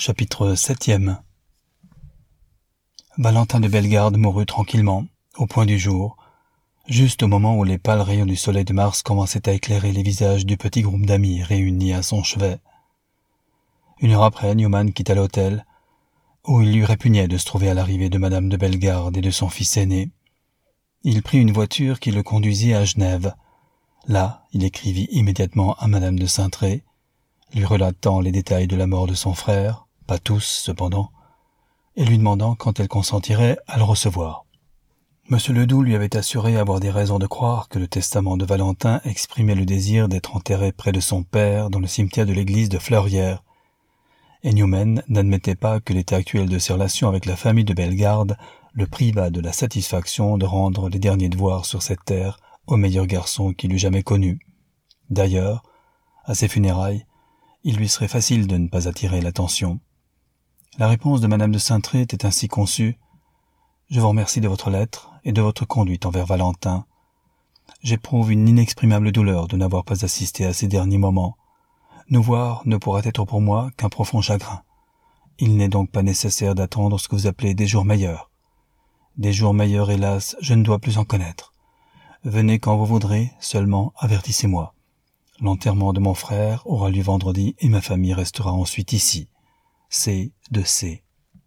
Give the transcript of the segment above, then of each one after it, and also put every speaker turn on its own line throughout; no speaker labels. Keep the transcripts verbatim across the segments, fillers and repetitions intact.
Chapitre septième. Valentin de Bellegarde mourut tranquillement, au point du jour, juste au moment où les pâles rayons du soleil de mars commençaient à éclairer les visages du petit groupe d'amis réunis à son chevet. Une heure après, Newman quitta l'hôtel, où il lui répugnait de se trouver à l'arrivée de madame de Bellegarde et de son fils aîné. Il prit une voiture qui le conduisit à Genève. Là, il écrivit immédiatement à madame de Saintré, lui relatant les détails de la mort de son frère, pas tous cependant, et lui demandant quand elle consentirait à le recevoir. Monsieur Ledoux lui avait assuré avoir des raisons de croire que le testament de Valentin exprimait le désir d'être enterré près de son père dans le cimetière de l'église de Fleurières, et Newman n'admettait pas que l'état actuel de ses relations avec la famille de Bellegarde le privât de la satisfaction de rendre les derniers devoirs sur cette terre au meilleur garçon qu'il eût jamais connu. D'ailleurs, à ses funérailles, il lui serait facile de ne pas attirer l'attention. La réponse de madame de Saintré était ainsi conçue. « Je vous remercie de votre lettre et de votre conduite envers Valentin. J'éprouve une inexprimable douleur de n'avoir pas assisté à ces derniers moments. Nous voir ne pourra être pour moi qu'un profond chagrin. Il n'est donc pas nécessaire d'attendre ce que vous appelez des jours meilleurs. Des jours meilleurs, hélas, je ne dois plus en connaître. Venez quand vous voudrez, seulement avertissez-moi. L'enterrement de mon frère aura lieu vendredi et ma famille restera ensuite ici. C. de C. »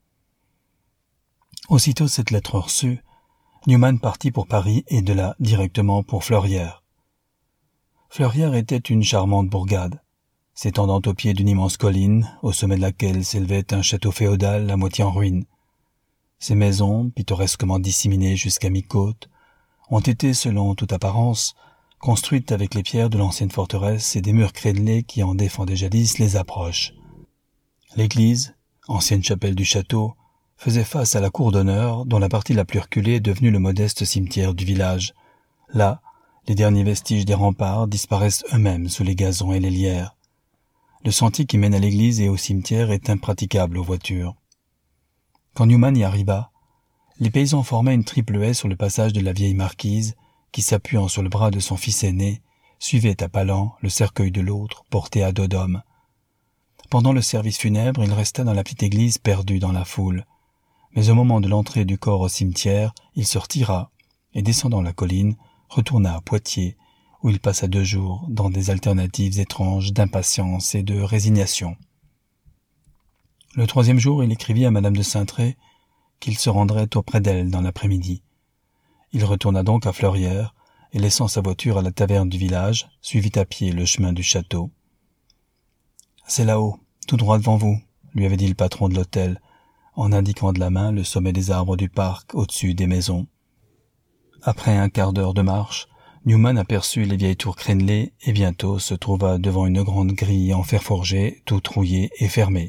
Aussitôt cette lettre reçue, Newman partit pour Paris et de là directement pour Fleurières. Fleurières était une charmante bourgade, s'étendant au pied d'une immense colline, au sommet de laquelle s'élevait un château féodal à moitié en ruine. Ces maisons, pittoresquement disséminées jusqu'à mi-côte, ont été, selon toute apparence, construites avec les pierres de l'ancienne forteresse et des murs crénelés qui en défendaient jadis les approches. L'église, ancienne chapelle du château, faisait face à la cour d'honneur, dont la partie la plus reculée est devenue le modeste cimetière du village. Là, les derniers vestiges des remparts disparaissent eux-mêmes sous les gazons et les lierres. Le sentier qui mène à l'église et au cimetière est impraticable aux voitures. Quand Newman y arriva, les paysans formaient une triple haie sur le passage de la vieille marquise, qui, s'appuyant sur le bras de son fils aîné, suivait à pas lents le cercueil de l'autre, porté à dos d'homme. Pendant le service funèbre, il resta dans la petite église perdu dans la foule. Mais au moment de l'entrée du corps au cimetière, il se retira et, descendant la colline, retourna à Poitiers, où il passa deux jours dans des alternatives étranges d'impatience et de résignation. Le troisième jour, il écrivit à madame de Saintré qu'il se rendrait auprès d'elle dans l'après-midi. Il retourna donc à Fleurières et, laissant sa voiture à la taverne du village, suivit à pied le chemin du château. « C'est là-haut, tout droit devant vous », lui avait dit le patron de l'hôtel, en indiquant de la main le sommet des arbres du parc au-dessus des maisons. Après un quart d'heure de marche, Newman aperçut les vieilles tours crénelées et bientôt se trouva devant une grande grille en fer forgé, toute rouillée et fermée.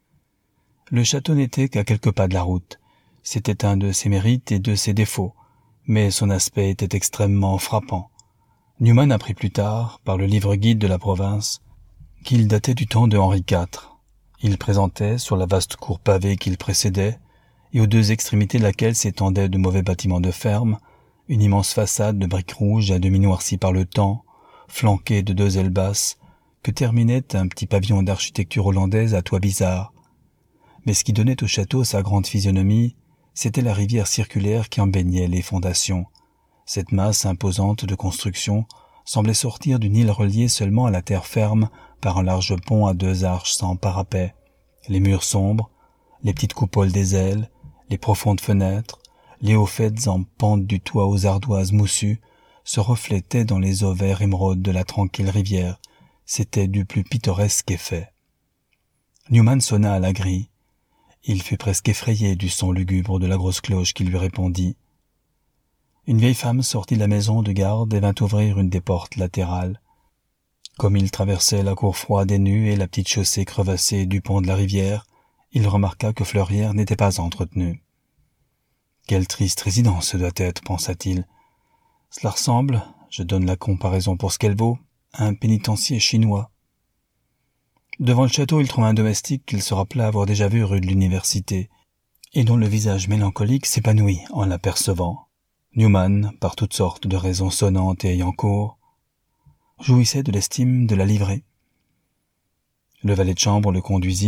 Le château n'était qu'à quelques pas de la route. C'était un de ses mérites et de ses défauts, mais son aspect était extrêmement frappant. Newman apprit plus tard, par le livre-guide de la province, qu'il datait du temps de Henri quatre. Il présentait, sur la vaste cour pavée qu'il précédait, et aux deux extrémités de laquelle s'étendaient de mauvais bâtiments de ferme, une immense façade de briques rouges à demi noircie par le temps, flanquée de deux ailes basses, que terminait un petit pavillon d'architecture hollandaise à toit bizarre. Mais ce qui donnait au château sa grande physionomie, c'était la rivière circulaire qui en baignait les fondations. Cette masse imposante de construction semblait sortir d'une île reliée seulement à la terre ferme par un large pont à deux arches sans parapet. Les murs sombres, les petites coupoles des ailes, les profondes fenêtres, les hauts faîtes en pente du toit aux ardoises moussues se reflétaient dans les eaux vert émeraude de la tranquille rivière. C'était du plus pittoresque effet. Newman sonna à la grille. Il fut presque effrayé du son lugubre de la grosse cloche qui lui répondit. Une vieille femme sortit de la maison de garde et vint ouvrir une des portes latérales. Comme il traversait la cour froide et nue et la petite chaussée crevassée du pont de la rivière, il remarqua que Fleurières n'était pas entretenue. « Quelle triste résidence ce doit être, pensa-t-il. Cela ressemble, je donne la comparaison pour ce qu'elle vaut, à un pénitencier chinois. » Devant le château, il trouva un domestique qu'il se rappela avoir déjà vu rue de l'Université, et dont le visage mélancolique s'épanouit en l'apercevant. Newman, par toutes sortes de raisons sonnantes et ayant cours, jouissait de l'estime de la livrée. Le valet de chambre le conduisit,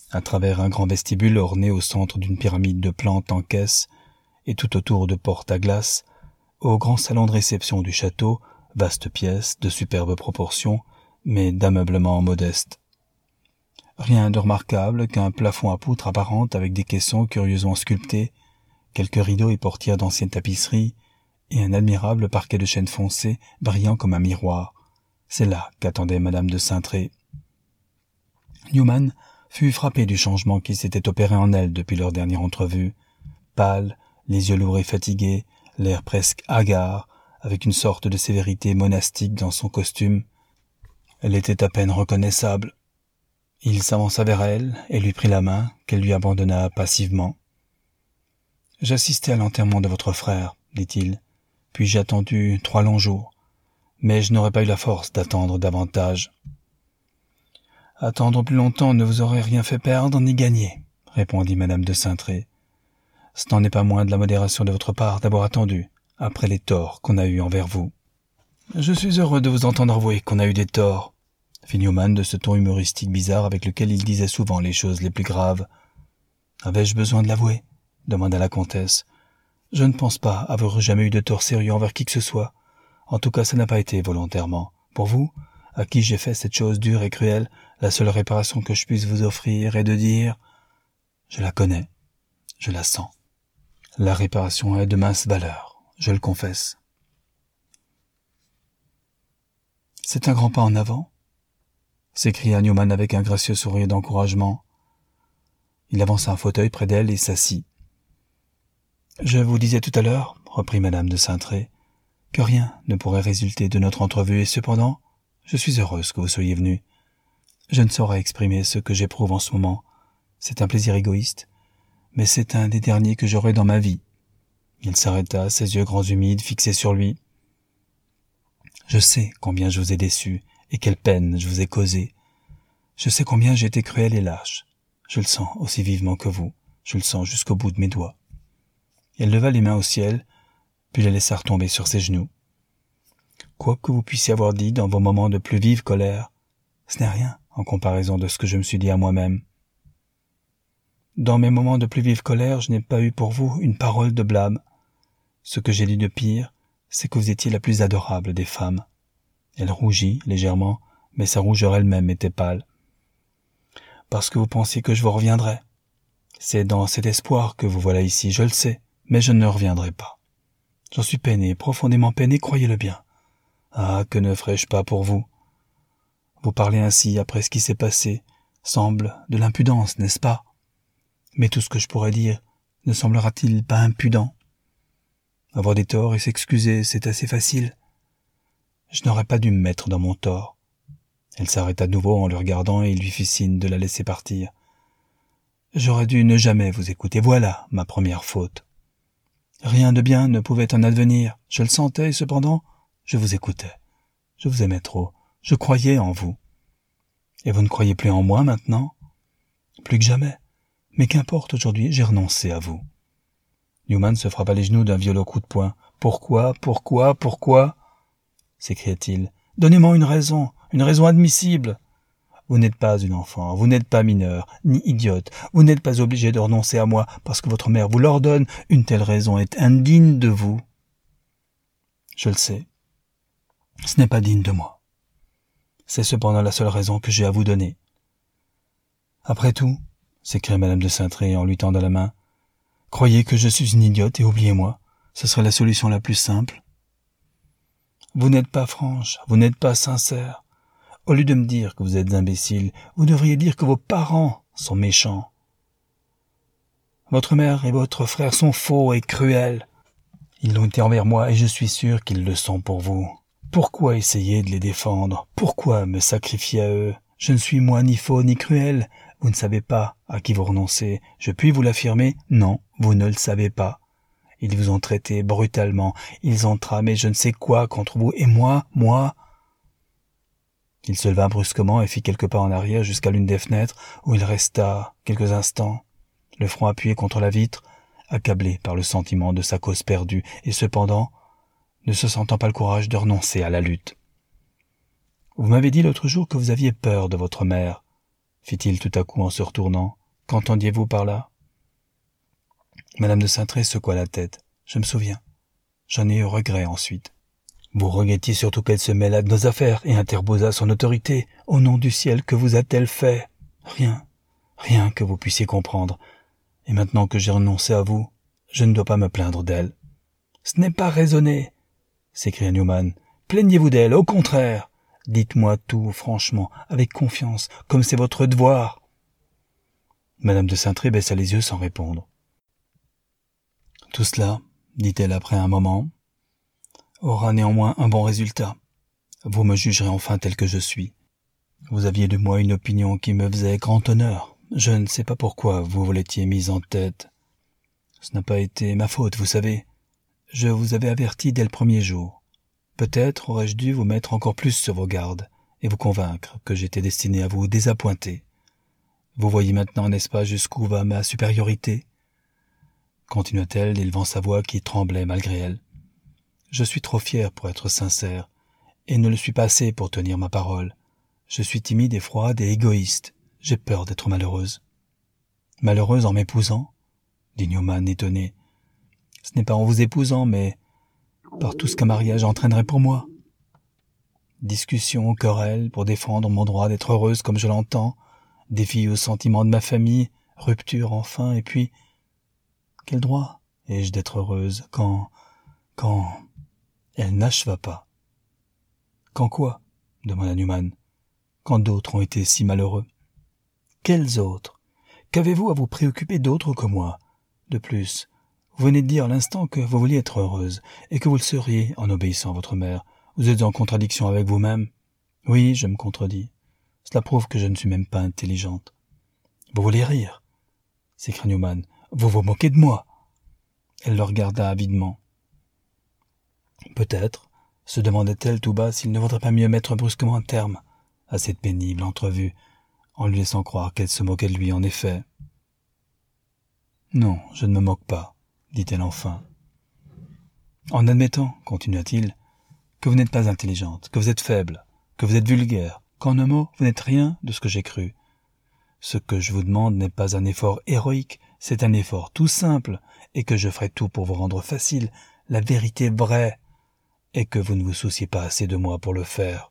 À travers un grand vestibule orné au centre d'une pyramide de plantes en caisse et tout autour de portes à glace, au grand salon de réception du château, vaste pièce, de superbes proportions, mais d'ameublement modeste. Rien de remarquable qu'un plafond à poutres apparentes avec des caissons curieusement sculptés, quelques rideaux et portières d'anciennes tapisseries, et un admirable parquet de chêne foncé brillant comme un miroir. C'est là qu'attendait madame de Saintré. Newman fut frappé du changement qui s'était opéré en elle depuis leur dernière entrevue. Pâle, les yeux lourds et fatigués, l'air presque hagard, avec une sorte de sévérité monastique dans son costume. Elle était à peine reconnaissable. Il s'avança vers elle et lui prit la main, qu'elle lui abandonna passivement. « J'assistais à l'enterrement de votre frère, dit-il, puis j'ai attendu trois longs jours, mais je n'aurais pas eu la force d'attendre davantage. »« Attendre plus longtemps ne vous aurait rien fait perdre ni gagner, » répondit madame de Saintré. « Ce n'en est pas moins de la modération de votre part d'avoir attendu, après les torts qu'on a eus envers vous. »« Je suis heureux de vous entendre avouer qu'on a eu des torts, » fit Newman de ce ton humoristique bizarre avec lequel il disait souvent les choses les plus graves. « Avais-je besoin de l'avouer » demanda la comtesse. « Je ne pense pas avoir jamais eu de tort sérieux envers qui que ce soit. En tout cas, ça n'a pas été volontairement. Pour vous, à qui j'ai fait cette chose dure et cruelle, la seule réparation que je puisse vous offrir est de dire « Je la connais, je la sens. La réparation est de mince valeur, je le confesse. » « C'est un grand pas en avant ?» s'écria Newman avec un gracieux sourire d'encouragement. Il avança un fauteuil près d'elle et s'assit. « Je vous disais tout à l'heure, reprit madame de Saintré, que rien ne pourrait résulter de notre entrevue et cependant, je suis heureuse que vous soyez venu. Je ne saurais exprimer ce que j'éprouve en ce moment. C'est un plaisir égoïste, mais c'est un des derniers que j'aurai dans ma vie. » Il s'arrêta, ses yeux grands humides fixés sur lui. « Je sais combien je vous ai déçu et quelle peine je vous ai causée. Je sais combien j'ai été cruel et lâche. Je le sens aussi vivement que vous. Je le sens jusqu'au bout de mes doigts. » Elle leva les mains au ciel, puis les laissa retomber sur ses genoux. « Quoi que vous puissiez avoir dit dans vos moments de plus vive colère, ce n'est rien en comparaison de ce que je me suis dit à moi-même. Dans mes moments de plus vive colère, je n'ai pas eu pour vous une parole de blâme. Ce que j'ai dit de pire, c'est que vous étiez la plus adorable des femmes. » Elle rougit légèrement, mais sa rougeur elle-même était pâle. « Parce que vous pensiez que je vous reviendrais. C'est dans cet espoir que vous voilà ici, je le sais, mais je ne reviendrai pas. J'en suis peiné, profondément peiné, croyez-le bien. Ah, que ne ferais-je pas pour vous? Vous parlez ainsi après ce qui s'est passé, semble de l'impudence, n'est-ce pas? Mais tout ce que je pourrais dire ne semblera-t-il pas impudent? Avoir des torts et s'excuser, c'est assez facile. Je n'aurais pas dû me mettre dans mon tort. » Elle s'arrêta de nouveau en le regardant et il lui fit signe de la laisser partir. « J'aurais dû ne jamais vous écouter, voilà ma première faute. Rien de bien ne pouvait en advenir, je le sentais et cependant, je vous écoutais. Je vous aimais trop, je croyais en vous. Et vous ne croyez plus en moi maintenant? Plus que jamais. Mais qu'importe, aujourd'hui, j'ai renoncé à vous. » Newman se frappa les genoux d'un violent coup de poing. « Pourquoi, pourquoi, pourquoi ?» s'écria-t-il. « Donnez-moi une raison, une raison admissible. Vous n'êtes pas une enfant, vous n'êtes pas mineure, ni idiote, vous n'êtes pas obligé de renoncer à moi parce que votre mère vous l'ordonne, une telle raison est indigne de vous. » « Je le sais, ce n'est pas digne de moi. C'est cependant la seule raison que j'ai à vous donner. »« Après tout, » s'écria madame de Saintré en lui tendant la main, « croyez que je suis une idiote et oubliez-moi, ce serait la solution la plus simple. Vous n'êtes pas franche, vous n'êtes pas sincère. Au lieu de me dire que vous êtes imbécile, vous devriez dire que vos parents sont méchants. Votre mère et votre frère sont faux et cruels. Ils l'ont été envers moi et je suis sûr qu'ils le sont pour vous. Pourquoi essayer de les défendre? Pourquoi me sacrifier à eux? Je ne suis moi ni faux ni cruel. Vous ne savez pas à qui vous renoncez. Je puis vous l'affirmer? Non, vous ne le savez pas. Ils vous ont traité brutalement. Ils ont tramé je ne sais quoi contre vous. Et moi, moi... » Il se leva brusquement et fit quelques pas en arrière jusqu'à l'une des fenêtres où il resta quelques instants, le front appuyé contre la vitre, accablé par le sentiment de sa cause perdue et cependant ne se sentant pas le courage de renoncer à la lutte. « Vous m'avez dit l'autre jour que vous aviez peur de votre mère, » fit-il tout à coup en se retournant. Qu'entendiez-vous par là? Madame de Saintré secoua la tête. Je me souviens. J'en ai eu regret ensuite. Vous regrettiez surtout qu'elle se mêlât de nos affaires et interposât son autorité. Au nom du ciel, que vous a-t-elle fait? Rien. Rien que vous puissiez comprendre. Et maintenant que j'ai renoncé à vous, je ne dois pas me plaindre d'elle. Ce n'est pas raisonné, s'écria Newman. Plaignez-vous d'elle, au contraire. Dites-moi tout, franchement, avec confiance, comme c'est votre devoir. Madame de Saintré baissa les yeux sans répondre. Tout cela, dit-elle après un moment, aura néanmoins un bon résultat. Vous me jugerez enfin tel que je suis. Vous aviez de moi une opinion qui me faisait grand honneur. Je ne sais pas pourquoi vous vous l'étiez mise en tête. Ce n'a pas été ma faute, vous savez. Je vous avais averti dès le premier jour. Peut-être aurais-je dû vous mettre encore plus sur vos gardes et vous convaincre que j'étais destiné à vous désappointer. Vous voyez maintenant, n'est-ce pas, jusqu'où va ma supériorité? Continua-t-elle, élevant sa voix qui tremblait malgré elle. Je suis trop fier pour être sincère, et ne le suis pas assez pour tenir ma parole. Je suis timide et froide et égoïste. J'ai peur d'être malheureuse. Malheureuse en m'épousant? Dit Newman étonné. Ce n'est pas en vous épousant, mais par tout ce qu'un mariage entraînerait pour moi. Discussion, querelle, pour défendre mon droit d'être heureuse comme je l'entends, défi aux sentiments de ma famille, rupture enfin, et puis... Quel droit ai-je d'être heureuse quand... quand... Elle n'acheva pas. Quand quoi? Demanda Newman. Quand d'autres ont été si malheureux. Quels autres? Qu'avez-vous à vous préoccuper d'autres que moi? De plus, vous venez de dire à l'instant que vous vouliez être heureuse, et que vous le seriez en obéissant à votre mère. Vous êtes en contradiction avec vous-même. Oui, je me contredis. Cela prouve que je ne suis même pas intelligente. Vous voulez rire? S'écria Newman. Vous vous moquez de moi? Elle le regarda avidement. Peut-être, se demandait-elle tout bas s'il ne vaudrait pas mieux mettre brusquement un terme à cette pénible entrevue, en lui laissant croire qu'elle se moquait de lui en effet. « Non, je ne me moque pas, » dit-elle enfin. « En admettant, continua-t-il, que vous n'êtes pas intelligente, que vous êtes faible, que vous êtes vulgaire, qu'en un mot, vous n'êtes rien de ce que j'ai cru. Ce que je vous demande n'est pas un effort héroïque, c'est un effort tout simple, et que je ferai tout pour vous rendre facile, la vérité vraie, et que vous ne vous souciez pas assez de moi pour le faire.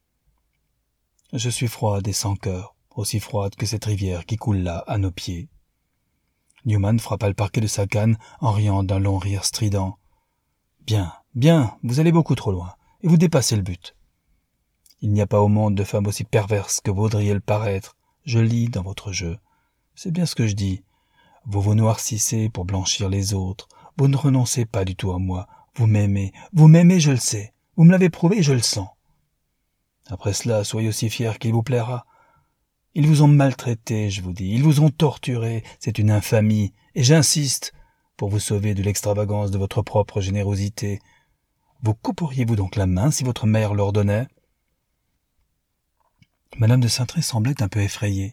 Je suis froide et sans cœur, aussi froide que cette rivière qui coule là, à nos pieds. » Newman frappa le parquet de sa canne en riant d'un long rire strident. « Bien, bien, vous allez beaucoup trop loin, et vous dépassez le but. Il n'y a pas au monde de femme aussi perverse que vous voudriez le paraître. Je lis dans votre jeu. C'est bien ce que je dis. Vous vous noircissez pour blanchir les autres. Vous ne renoncez pas du tout à moi. Vous m'aimez. Vous m'aimez, je le sais. Vous me l'avez prouvé, je le sens. Après cela, soyez aussi fiers qu'il vous plaira. Ils vous ont maltraité, je vous dis. Ils vous ont torturé. C'est une infamie. Et j'insiste, pour vous sauver de l'extravagance de votre propre générosité. Vous couperiez-vous donc la main si votre mère l'ordonnait? Madame de Saintré semblait un peu effrayée.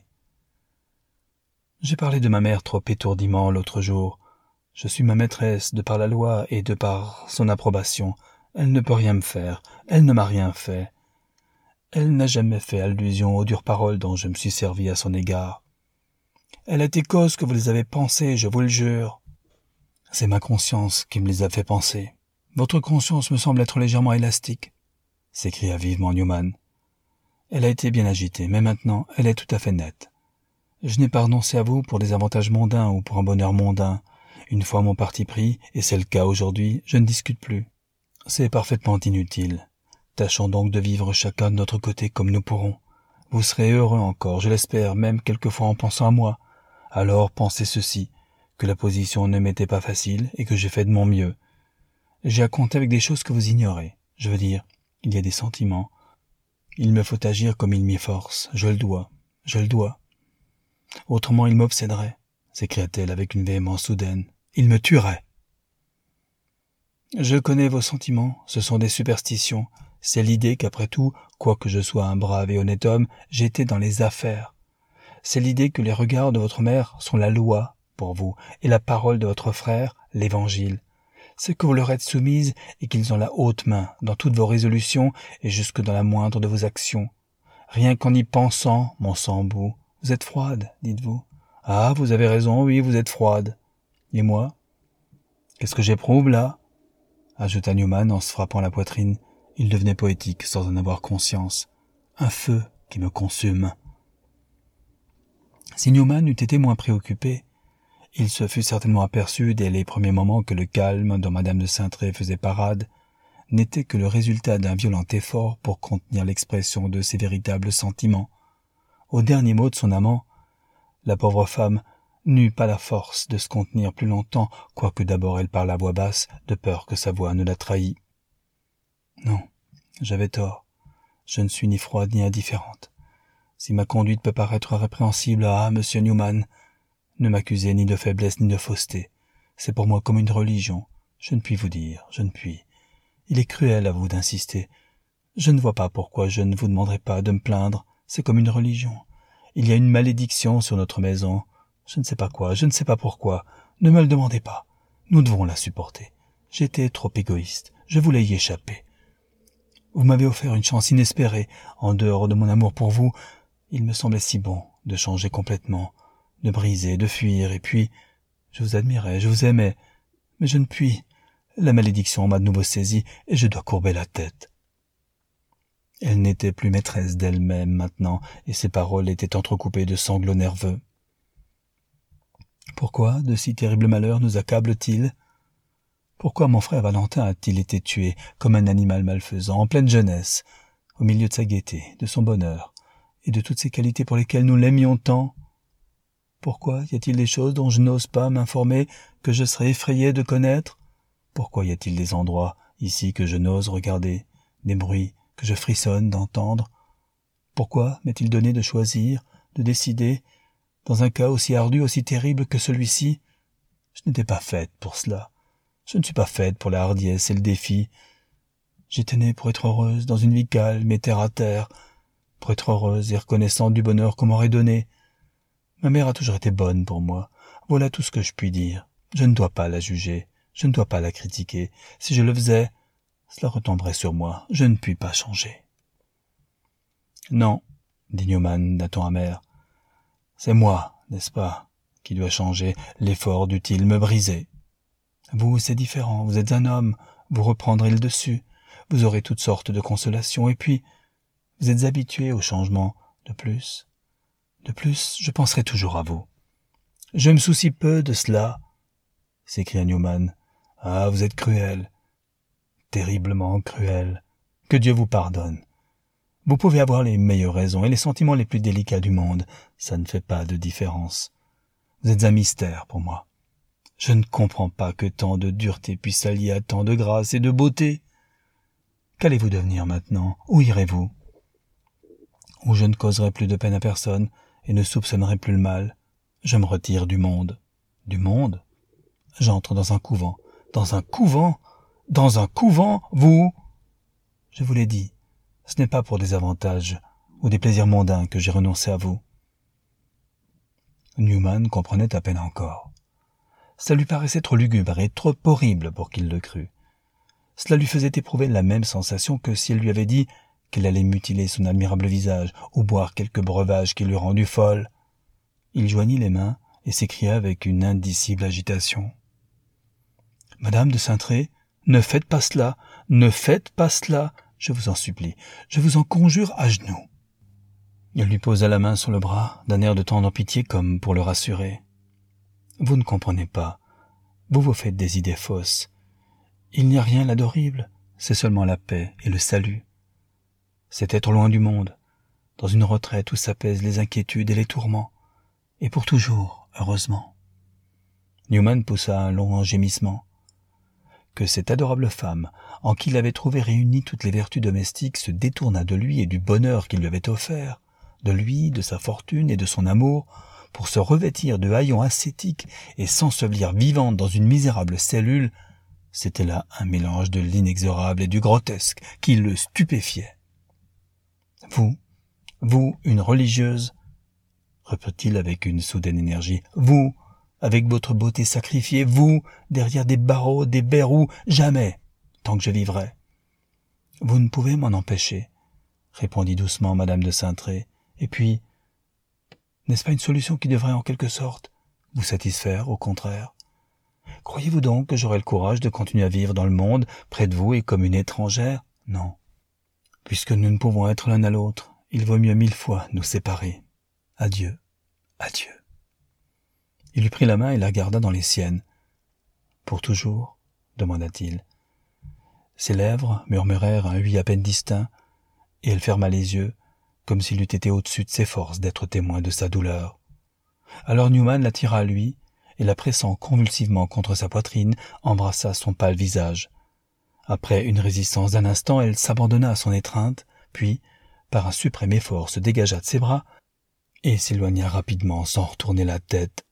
J'ai parlé de ma mère trop étourdiment l'autre jour. Je suis ma maîtresse de par la loi et de par son approbation. Elle ne peut rien me faire. Elle ne m'a rien fait. Elle n'a jamais fait allusion aux dures paroles dont je me suis servi à son égard. Elle a été cause que vous les avez pensées, je vous le jure. C'est ma conscience qui me les a fait penser. Votre conscience me semble être légèrement élastique, s'écria vivement Newman. Elle a été bien agitée, mais maintenant elle est tout à fait nette. Je n'ai pas renoncé à vous pour des avantages mondains ou pour un bonheur mondain. Une fois mon parti pris, et c'est le cas aujourd'hui, je ne discute plus. C'est parfaitement inutile. Tâchons donc de vivre chacun de notre côté comme nous pourrons. Vous serez heureux encore, je l'espère, même quelquefois en pensant à moi. Alors pensez ceci, que la position ne m'était pas facile et que j'ai fait de mon mieux. J'ai à compter avec des choses que vous ignorez. Je veux dire, il y a des sentiments. Il me faut agir comme il m'y force. Je le dois. Je le dois. Autrement il m'obséderait, s'écria-t-elle avec une véhémence soudaine. Il me tuerait. Je connais vos sentiments, ce sont des superstitions. C'est l'idée qu'après tout, quoique je sois un brave et honnête homme, j'étais dans les affaires. C'est l'idée que les regards de votre mère sont la loi pour vous, et la parole de votre frère, l'évangile. C'est que vous leur êtes soumise et qu'ils ont la haute main dans toutes vos résolutions et jusque dans la moindre de vos actions. Rien qu'en y pensant, mon sang-bout, Vous êtes froide, dites-vous. Ah, vous avez raison, oui, vous êtes froide. Et moi? Qu'est-ce que j'éprouve, là? Ajouta Newman en se frappant la poitrine. Il devenait poétique sans en avoir conscience. Un feu qui me consume. Si Newman eût été moins préoccupé, il se fût certainement aperçu dès les premiers moments que le calme dont madame de Saintré faisait parade n'était que le résultat d'un violent effort pour contenir l'expression de ses véritables sentiments. Au dernier mot de son amant, la pauvre femme n'eut pas la force de se contenir plus longtemps, quoique d'abord elle parla à voix basse, de peur que sa voix ne la trahît. Non, j'avais tort. Je ne suis ni froide ni indifférente. Si ma conduite peut paraître répréhensible à monsieur Newman, ne m'accusez ni de faiblesse ni de fausseté. C'est pour moi comme une religion. Je ne puis vous dire, je ne puis. Il est cruel à vous d'insister. Je ne vois pas pourquoi je ne vous demanderai pas de me plaindre. C'est comme une religion. Il y a une malédiction sur notre maison. Je ne sais pas quoi, je ne sais pas pourquoi. Ne me le demandez pas. Nous devons la supporter. J'étais trop égoïste. Je voulais y échapper. Vous m'avez offert une chance inespérée. En dehors de mon amour pour vous, il me semblait si bon de changer complètement, de briser, de fuir, et puis, je vous admirais, je vous aimais, mais je ne puis. La malédiction m'a de nouveau saisi, et je dois courber la tête. Elle n'était plus maîtresse d'elle-même maintenant, et ses paroles étaient entrecoupées de sanglots nerveux. Pourquoi de si terribles malheurs nous accablent-ils? Pourquoi mon frère Valentin a-t-il été tué comme un animal malfaisant, en pleine jeunesse, au milieu de sa gaieté, de son bonheur, et de toutes ces qualités pour lesquelles nous l'aimions tant? Pourquoi y a-t-il des choses dont je n'ose pas m'informer, que je serais effrayé de connaître? Pourquoi y a-t-il des endroits, ici, que je n'ose regarder, des bruits que je frissonne d'entendre? Pourquoi m'est-il donné de choisir, de décider, dans un cas aussi ardu, aussi terrible que celui-ci? Je n'étais pas faite pour cela. Je ne suis pas faite pour la hardiesse et le défi. J'étais née pour être heureuse, dans une vie calme et terre à terre, pour être heureuse et reconnaissante du bonheur qu'on m'aurait donné. Ma mère a toujours été bonne pour moi. Voilà tout ce que je puis dire. Je ne dois pas la juger. Je ne dois pas la critiquer. Si je le faisais, cela retomberait sur moi. Je ne puis pas changer. Non, dit Newman d'un ton amer. C'est moi, n'est-ce pas, qui dois changer. L'effort dut-il me briser. Vous, c'est différent. Vous êtes un homme. Vous reprendrez le dessus. Vous aurez toutes sortes de consolations. Et puis, vous êtes habitué au changement. De plus, de plus, je penserai toujours à vous. Je me soucie peu de cela, s'écria Newman. Ah, vous êtes cruel. Terriblement cruel. Que Dieu vous pardonne. Vous pouvez avoir les meilleures raisons et les sentiments les plus délicats du monde. Ça ne fait pas de différence. Vous êtes un mystère pour moi. Je ne comprends pas que tant de dureté puisse s'allier à tant de grâce et de beauté. Qu'allez-vous devenir maintenant? Où irez-vous? Où je ne causerai plus de peine à personne et ne soupçonnerai plus le mal. Je me retire du monde. Du monde? J'entre dans un couvent. Dans un couvent? Dans un couvent, vous? Je vous l'ai dit, ce n'est pas pour des avantages ou des plaisirs mondains que j'ai renoncé à vous. Newman comprenait à peine encore. Ça lui paraissait trop lugubre et trop horrible pour qu'il le crût. Cela lui faisait éprouver la même sensation que si elle lui avait dit qu'elle allait mutiler son admirable visage ou boire quelque breuvage qui l'eût rendue folle. Il joignit les mains et s'écria avec une indicible agitation. « Madame de Saintré, ne faites pas cela, ne faites pas cela, je vous en supplie, je vous en conjure à genoux. » Il lui posa la main sur le bras, d'un air de tendre pitié comme pour le rassurer. « Vous ne comprenez pas, vous vous faites des idées fausses. Il n'y a rien là d'horrible, c'est seulement la paix et le salut. C'est être loin du monde, dans une retraite où s'apaisent les inquiétudes et les tourments, et pour toujours, heureusement. » Newman poussa un long gémissement. Que cette adorable femme, en qui il avait trouvé réunies toutes les vertus domestiques, se détourna de lui et du bonheur qu'il lui avait offert, de lui, de sa fortune et de son amour, pour se revêtir de haillons ascétiques et s'ensevelir vivante dans une misérable cellule, c'était là un mélange de l'inexorable et du grotesque qui le stupéfiait. « Vous, vous, une religieuse, reprit-il avec une soudaine énergie, vous, avec votre beauté sacrifiée, vous, derrière des barreaux, des verrous, jamais, tant que je vivrai. Vous ne pouvez m'en empêcher, répondit doucement madame de Saintré, et puis, N'est-ce pas une solution qui devrait en quelque sorte vous satisfaire, au contraire? Croyez-vous donc que j'aurai le courage de continuer à vivre dans le monde, près de vous et comme une étrangère? Non. Puisque nous ne pouvons être l'un à l'autre, il vaut mieux mille fois nous séparer. Adieu, adieu. Il lui prit la main et la garda dans les siennes. Pour toujours? Demanda-t-il. Ses lèvres murmurèrent un oui à peine distinct, et elle ferma les yeux, comme s'il eût été au-dessus de ses forces d'être témoin de sa douleur. Alors Newman la tira à lui, et la pressant convulsivement contre sa poitrine, embrassa son pâle visage. Après une résistance d'un instant, elle s'abandonna à son étreinte, puis, par un suprême effort, se dégagea de ses bras et s'éloigna rapidement sans retourner la tête